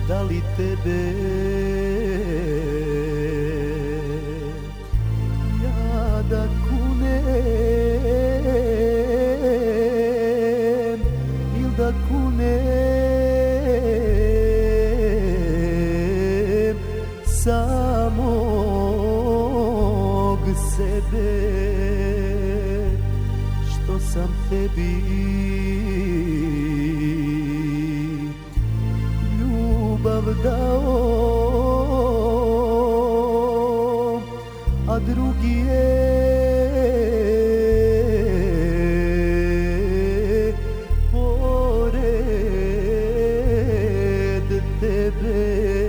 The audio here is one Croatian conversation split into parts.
Da li tebe ja da kunem ili da kunem samog sebe, što sam tebi ljubav dao, a drugi je pored tebe.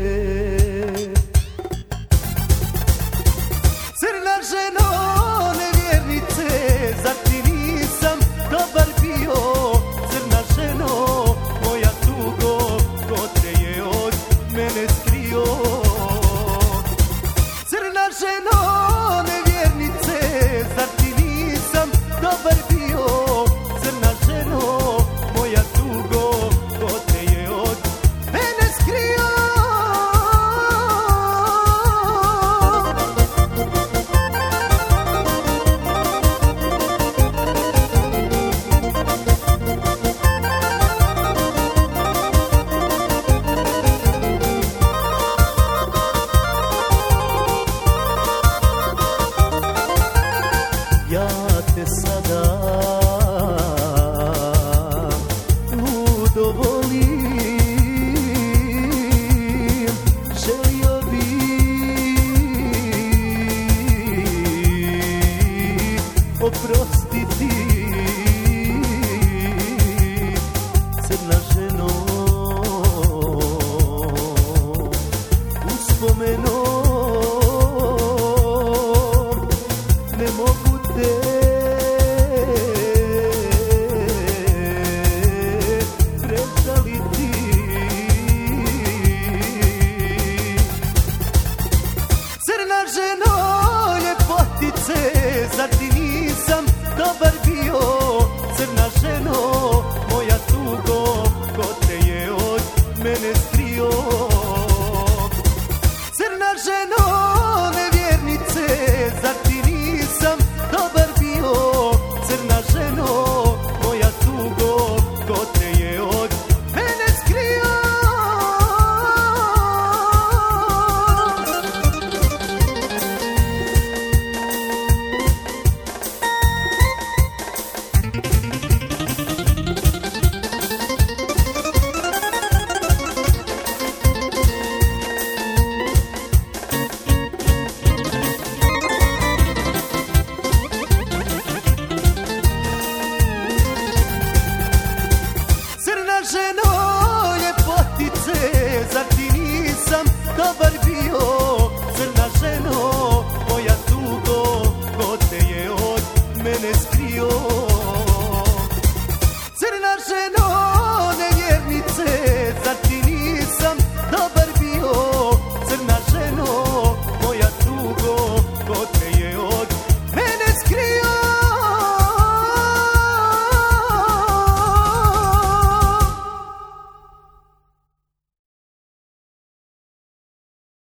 Crna ženo nevjernice, zar ti nisam dobar bio? Crna ženo moja tugo, ko te je od mene skrio? Crna ženo nevjernice, zar ti nisam dobar bio? Crna ženo moja tugo, ko te je od mene skrio? Ja te sada ludo volim, želio bih oprostiti. Crna ženo, uspomenom ne mogu te prežaliti. Crna ženo ljepotice, zar ti nisam dobar bio? Crna ženo moja tugo, ko te je od mene skrio? Crna ženo nevjernice, zar ti nisam dobar bio? Crna ženo moja tugo, ko te je od mene skrio? Crna ženo ljepotice, zar ti nisam dobar bio? Crna ženo moja tugo, ko te je od mene skrio?